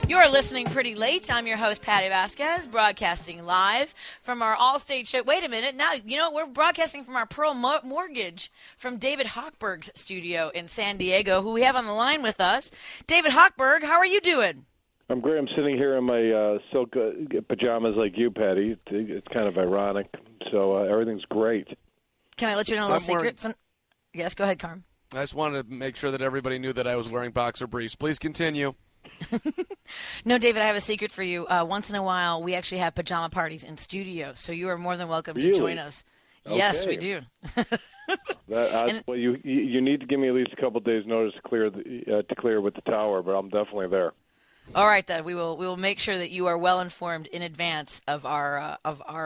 You're listening pretty late. I'm your host, Patty Vasquez, broadcasting live from our Allstate show. Wait a minute. Now, we're broadcasting from our Pearl Mortgage from David Hochberg's studio in San Diego, who we have on the line with us. David Hochberg, how are you doing? I'm great. I'm sitting here in my silk pajamas like you, Patty. It's kind of ironic. So everything's great. Can I let you know a little secret? Yes, go ahead, Carm. I just wanted to make sure that everybody knew that I was wearing boxer briefs. Please continue. No, David, I have a secret for you. Once in a while, we actually have pajama parties in studio, so you are more than welcome to join us. Okay. Yes, we do. Well, you need to give me at least a couple of days' notice to clear with the tower, but I'm definitely there. All right, then we will make sure that you are well informed in advance of our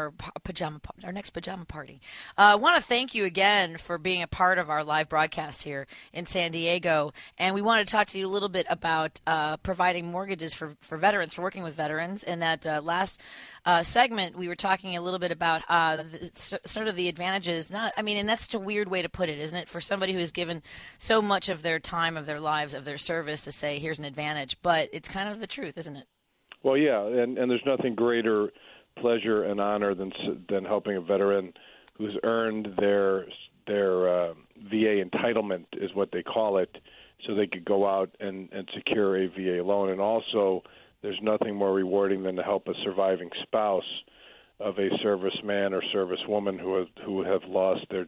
next pajama party. I want to thank you again for being a part of our live broadcast here in San Diego, and we want to talk to you a little bit about providing mortgages for veterans, for working with veterans. In that last segment, we were talking a little bit about sort of the advantages. And that's such a weird way to put it, isn't it? For somebody who has given so much of their time, of their lives, of their service to say, here's an advantage, but it's kind of the truth, isn't it? Well, yeah, and there's nothing greater pleasure and honor than helping a veteran who's earned their VA entitlement, is what they call it, so they could go out and secure a VA loan. And also, there's nothing more rewarding than to help a surviving spouse of a serviceman or servicewoman who have lost their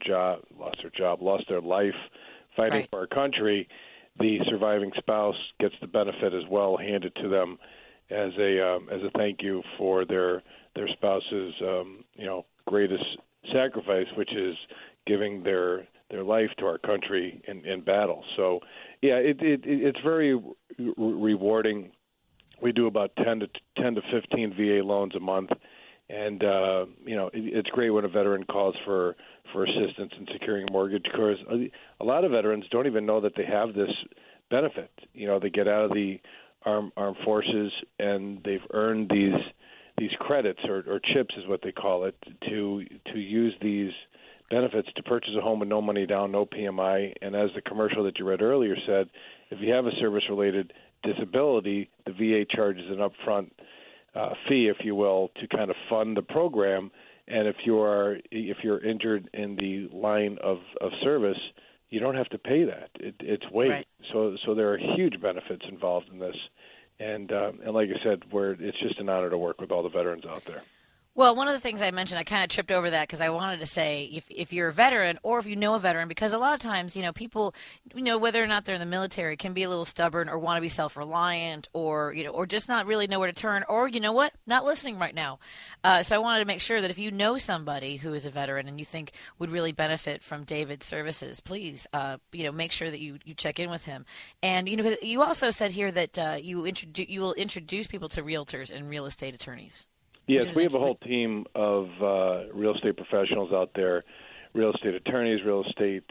life fighting for our country. The surviving spouse gets the benefit as well handed to them as a thank you for their spouse's greatest sacrifice, which is giving their life to our country in battle. So, yeah, it's very rewarding. We do about 10 to 15 VA loans a month, and it's great when a veteran calls for assistance in securing a mortgage, because a lot of veterans don't even know that they have this benefit. They get out of the armed forces and they've earned these credits or chips, is what they call it, to use these benefits to purchase a home with no money down, no PMI. And as the commercial that you read earlier said, if you have a service-related disability, the VA charges an upfront fee, if you will, to kind of fund the program. And if you're injured in the line of service, you don't have to pay that. It's waived. Right. So there are huge benefits involved in this. And like I said, it's just an honor to work with all the veterans out there. Well, one of the things I mentioned, I kind of tripped over that because I wanted to say if you're a veteran or if you know a veteran, because a lot of times, people, whether or not they're in the military, can be a little stubborn or want to be self-reliant or just not really know where to turn or, not listening right now. So I wanted to make sure that if you know somebody who is a veteran and you think would really benefit from David's services, please, make sure that you check in with him. And, you also said here that you will introduce people to realtors and real estate attorneys. Yes, we have a whole team of real estate professionals out there, real estate attorneys, real estate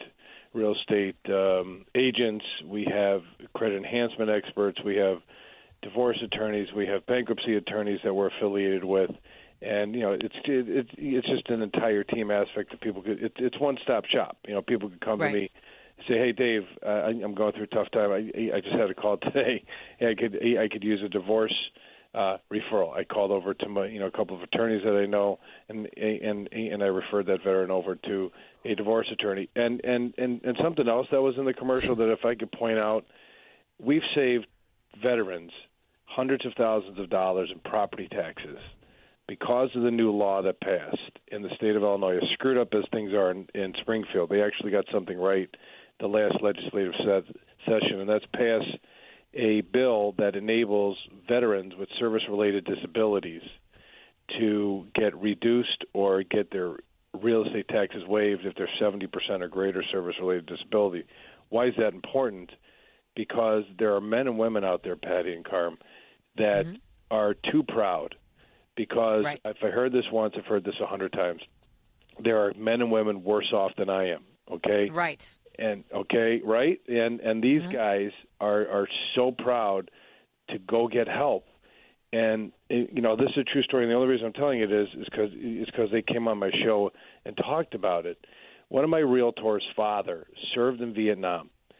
agents. We have credit enhancement experts. We have divorce attorneys. We have bankruptcy attorneys that we're affiliated with. And, it's just an entire team aspect that people could – it's one-stop shop. People could come to me and say, hey, Dave, I'm going through a tough time. I just had a call today. I could use a divorce referral. I called over to my, a couple of attorneys that I know, and I referred that veteran over to a divorce attorney. And something else that was in the commercial that if I could point out, we've saved veterans hundreds of thousands of dollars in property taxes because of the new law that passed in the state of Illinois. As screwed up as things are in Springfield, they actually got something right the last legislative session, and that's pass a bill that enables veterans with service-related disabilities to get reduced or get their real estate taxes waived if they're 70% or greater service-related disability. Why is that important? Because there are men and women out there, Patty and Carm, that are too proud. Because if I heard this once, I've heard this 100 times. There are men and women worse off than I am, okay? Right. And and these guys are so proud to go get help. And this is a true story. And the only reason I'm telling it is because they came on my show and talked about it. One of my realtors' father served in Vietnam,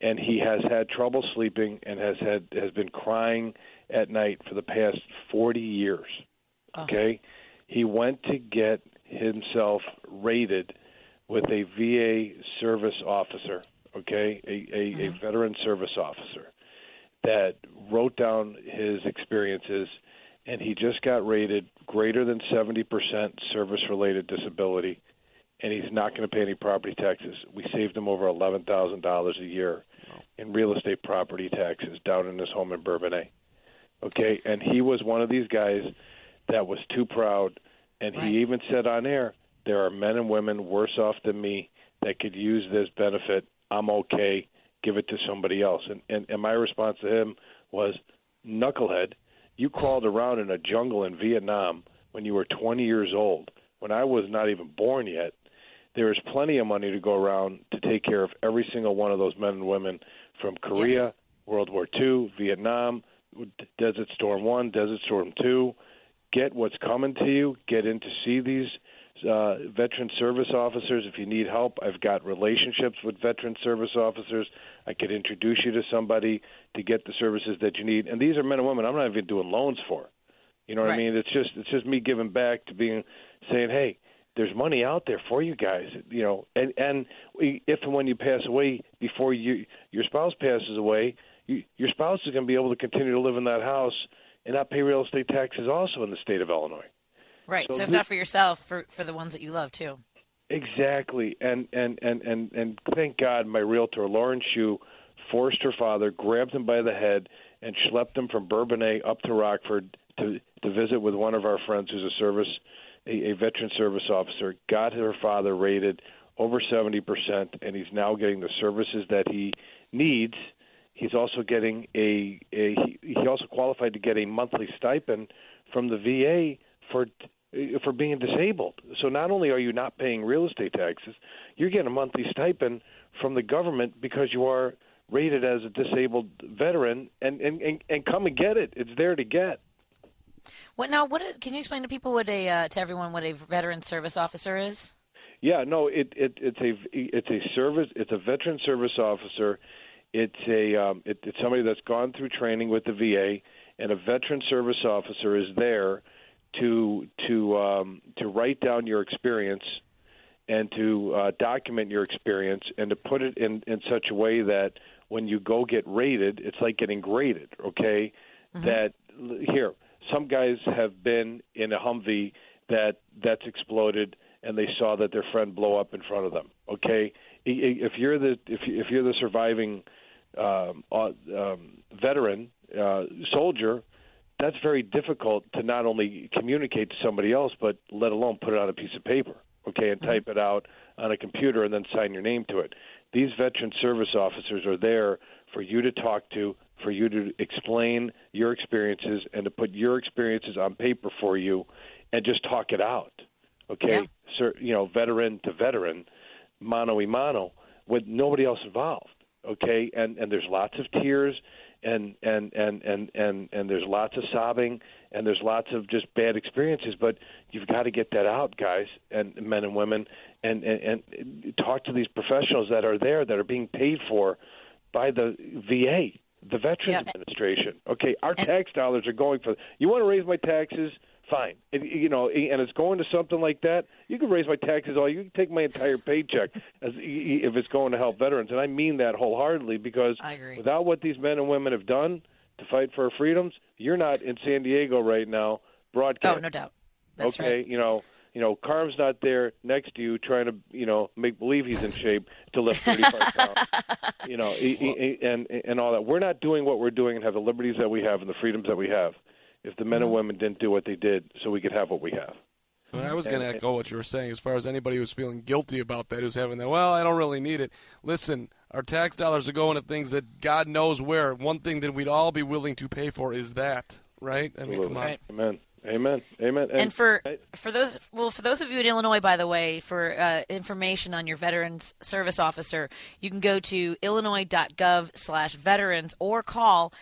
and he has had trouble sleeping and has been crying at night for the past 40 years. Okay, he went to get himself rated with a VA service officer. Okay, a veteran service officer that wrote down his experiences, and he just got rated greater than 70% service-related disability, and he's not going to pay any property taxes. We saved him over $11,000 a year in real estate property taxes down in his home in Bourbonnais. Okay, and he was one of these guys that was too proud, and he even said on air, there are men and women worse off than me that could use this benefit. I'm okay. Give it to somebody else. And my response to him was, knucklehead, you crawled around in a jungle in Vietnam when you were 20 years old, when I was not even born yet. There is plenty of money to go around to take care of every single one of those men and women from Korea, World War II, Vietnam, Desert Storm 1, Desert Storm 2. Get what's coming to you. Get in to see these veteran service officers. If you need help, I've got relationships with veteran service officers. I could introduce you to somebody to get the services that you need. And these are men and women I'm not even doing loans for. You know what I mean? It's just me giving back to saying, hey, there's money out there for you guys. You know, and if and when you pass away, before your spouse passes away, your spouse is going to be able to continue to live in that house and not pay real estate taxes also in the state of Illinois. Right. So if not for yourself, for the ones that you love too. Exactly. And thank God my realtor, Lauren Shue, forced her father, grabbed him by the head, and schlepped him from Bourbonnais up to Rockford to visit with one of our friends who's a veteran service officer, got her father rated over 70%, and he's now getting the services that he needs. He's also getting he also qualified to get a monthly stipend from the VA for being disabled. So not only are you not paying real estate taxes, you're getting a monthly stipend from the government because you are rated as a disabled veteran, and come and get it. It's there to get. Can you explain to people to everyone what a veteran service officer is? Yeah, no, it's a veteran service officer. It's somebody that's gone through training with the VA, and a veteran service officer is there to write down your experience and to document your experience and to put it in such a way that when you go get rated, it's like getting graded. Okay, that here. Some guys have been in a Humvee that's exploded, and they saw that their friend blow up in front of them. Okay, if you're the surviving veteran soldier, that's very difficult to not only communicate to somebody else, but let alone put it on a piece of paper. Okay, and type it out on a computer and then sign your name to it. These veteran service officers are there for you to talk to, for you to explain your experiences and to put your experiences on paper for you and just talk it out. Okay? Yeah. Veteran to veteran, mano a mano, with nobody else involved. Okay? And there's lots of tears and there's lots of sobbing and there's lots of just bad experiences, but you've got to get that out, guys and men and women, and talk to these professionals that are there that are being paid for by the VA, the Veterans Administration. Okay, our tax dollars are going for. You want to raise my taxes? Fine. And it's going to something like that. You can raise my taxes all. You can take my entire paycheck if it's going to help veterans, and I mean that wholeheartedly because without what these men and women have done to fight for our freedoms, you're not in San Diego right now broadcasting. Oh, no doubt. That's right. Carm's not there next to you trying to, make believe he's in shape to lift 35 pounds, and all that. We're not doing what we're doing and have the liberties that we have and the freedoms that we have if the men and women didn't do what they did so we could have what we have. Well, I was going to echo what you were saying as far as anybody who's feeling guilty about that, who's having that, well, I don't really need it. Listen, our tax dollars are going to things that God knows where. One thing that we'd all be willing to pay for is that, right? I mean, come on. Right. Amen. And for those of you in Illinois, by the way, for information on your veterans service officer, you can go to illinois.gov/veterans or call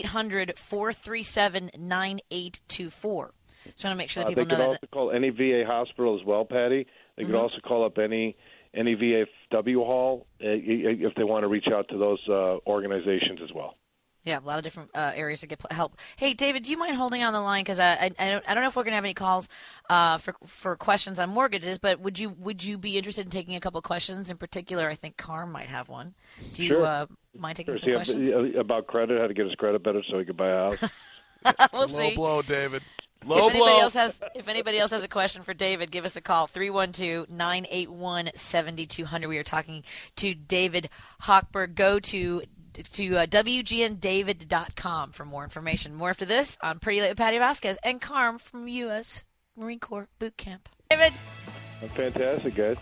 800-437-9824. Just want to make sure that people know that. They could also call any VA hospital as well, Patty. They could also call up any any VFW hall if they want to reach out to those organizations as well. Yeah, a lot of different areas to get help. Hey, David, do you mind holding on the line? Because I don't know if we're going to have any calls for questions on mortgages, but would you be interested in taking a couple of questions? In particular, I think Carm might have one. Do you mind taking some questions? About credit, how to get his credit better so he could buy a house? We'll low see. blow, David. If anybody else has a question for David, give us a call, 312-981-7200. We are talking to David Hochberg. Go to WGNDavid.com for more information. More after this on Pretty Late with Patty Vasquez and Carm from U.S. Marine Corps Boot Camp. David. Fantastic, guys.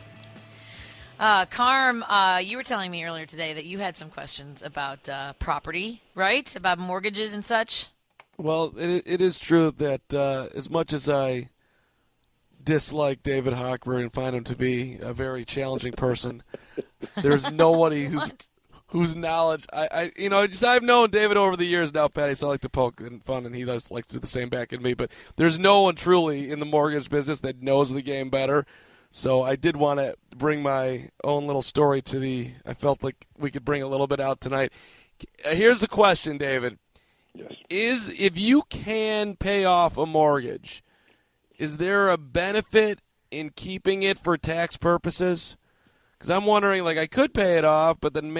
Carm, you were telling me earlier today that you had some questions about property, right? About mortgages and such? Well, it is true that as much as I dislike David Hochberg and find him to be a very challenging person, there's nobody whose knowledge I've known David over the years now, Patty, so I like to poke and fun, and he likes to do the same back at me. But there's no one truly in the mortgage business that knows the game better. So I did want to bring my own little story I felt like we could bring a little bit out tonight. Here's the question, David. Yes. If you can pay off a mortgage, is there a benefit in keeping it for tax purposes? Because I'm wondering, I could pay it off, but then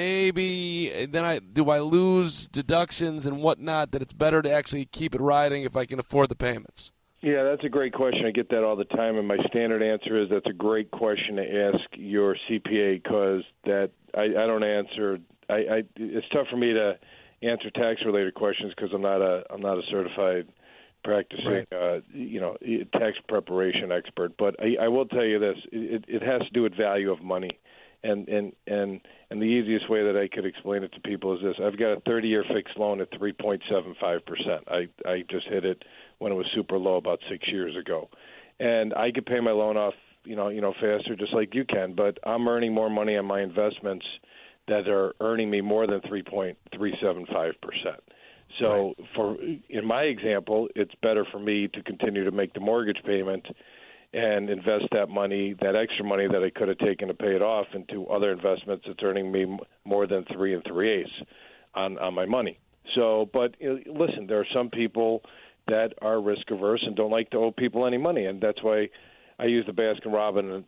do I lose deductions and whatnot, that it's better to actually keep it riding if I can afford the payments? Yeah, that's a great question. I get that all the time, and my standard answer is that's a great question to ask your CPA, because I don't answer. It's tough for me to answer tax-related questions because I'm not a certified practicing tax preparation expert. But I will tell you this: it has to do with value of money. And the easiest way that I could explain it to people is this: I've got a 30-year fixed loan at 3.75%. I just hit it when it was super low about 6 years ago, and I could pay my loan off, faster, just like you can. But I'm earning more money on my investments that are earning me more than 3.375%. So, in my example, it's better for me to continue to make the mortgage payment and invest that money, that extra money that I could have taken to pay it off, into other investments that's earning me more than 3 3/8 on my money. So, but listen, there are some people that are risk averse and don't like to owe people any money, and that's why I use the Baskin-Robbins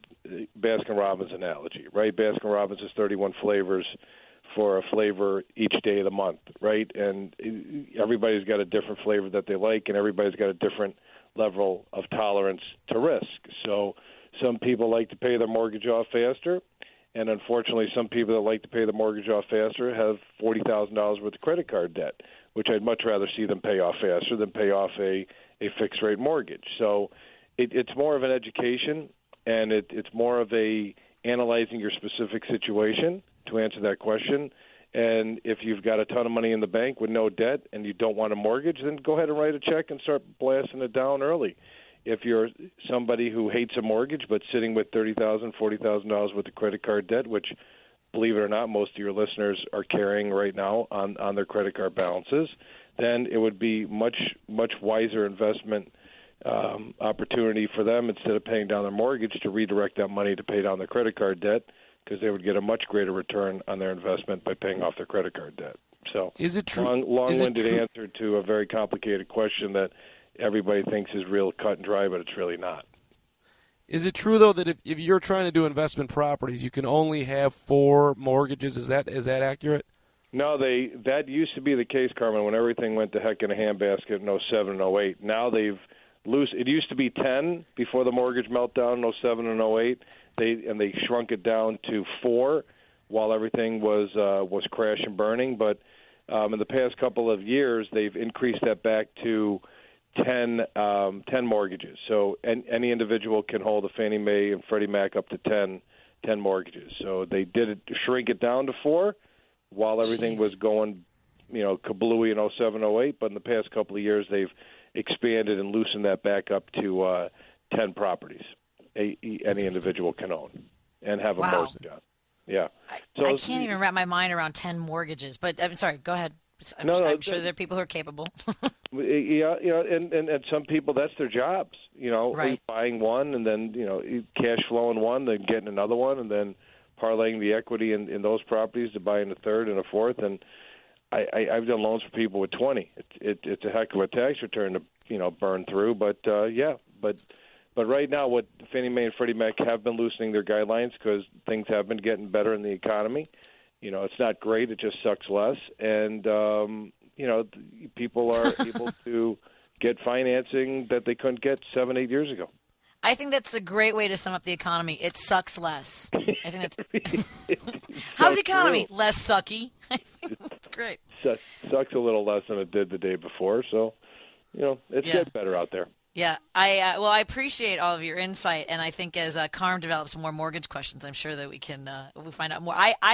analogy, right? Baskin-Robbins has 31 flavors for a flavor each day of the month, right? And everybody's got a different flavor that they like, and everybody's got a different level of tolerance to risk. So some people like to pay their mortgage off faster, and unfortunately some people that like to pay the mortgage off faster have $40,000 worth of credit card debt, which I'd much rather see them pay off faster than pay off a fixed-rate mortgage. So it's more of an education, and it's more of a analyzing your specific situation to answer that question. And if you've got a ton of money in the bank with no debt and you don't want a mortgage, then go ahead and write a check and start blasting it down early. If you're somebody who hates a mortgage but sitting with $30,000, $40,000 worth of credit card debt, which, believe it or not, most of your listeners are carrying right now on their credit card balances, then it would be much wiser investment opportunity for them, instead of paying down their mortgage, to redirect that money to pay down their credit card debt, because they would get a much greater return on their investment by paying off their credit card debt. So, is it true? Long-winded answer to a very complicated question that everybody thinks is real cut and dry, but it's really not. Is it true, though, that if you're trying to do investment properties, you can only have 4 mortgages? Is that accurate? No, that used to be the case, Carmen, when everything went to heck in a handbasket in 07 and 08. Now they've it used to be 10 before the mortgage meltdown in 07 and 08. They shrunk it down to 4 while everything was crash and burning. But in the past couple of years, they've increased that back to 10 mortgages. So any individual can hold a Fannie Mae and Freddie Mac up to 10 mortgages. So they did shrink it down to 4 while everything was going, kablooey in 07, 08. But in the past couple of years, they've expanded and loosened that back up to 10 properties any individual can own and have a mortgage on. Yeah. I can't even wrap my mind around 10 mortgages. But I'm sorry, go ahead. I'm sure there are people who are capable. Yeah, and some people, that's their jobs. Right. Buying one and then cash flowing one, then getting another one, and then parlaying the equity in those properties to buy in a third and a fourth. And I've done loans for people with 20. It's a heck of a tax return to burn through. But but right now, what Fannie Mae and Freddie Mac have been loosening their guidelines because things have been getting better in the economy. It's not great; it just sucks less, and people are able to get financing that they couldn't get 7-8 years ago. I think that's a great way to sum up the economy. It sucks less. I think that's. How's the economy? True. Less sucky. That's great. Sucks a little less than it did the day before, so it's getting better out there. Yeah, I appreciate all of your insight, and I think as Carm develops more mortgage questions, I'm sure that we can we'll find out more.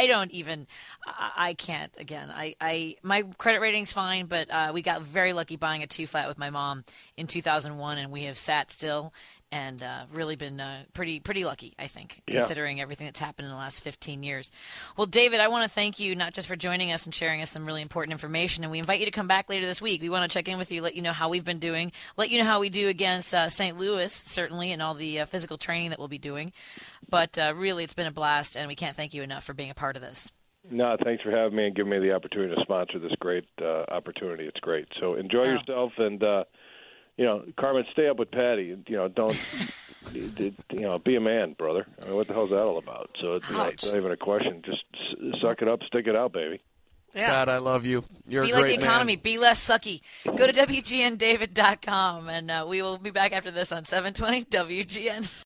I can't again. My credit rating's fine, but we got very lucky buying a 2-flat with my mom in 2001, and we have sat still and really been pretty lucky, I think, considering everything that's happened in the last 15 years. Well, David, I want to thank you not just for joining us and sharing us some really important information, and we invite you to come back later this week. We want to check in with you, let you know how we've been doing, let you know how we do against St. Louis, certainly, and all the physical training that we'll be doing. But really, it's been a blast, and we can't thank you enough for being a part of this. No, thanks for having me and giving me the opportunity to sponsor this great opportunity. It's great. So enjoy yourself and Carmen, stay up with Patty. Don't, be a man, brother. I mean, what the hell's that all about? So it's not even a question. Just suck it up, stick it out, baby. Yeah. God, I love you. You're be a like great the economy. man. Be less sucky. Go to WGNDavid.com, and we will be back after this on 720 WGN.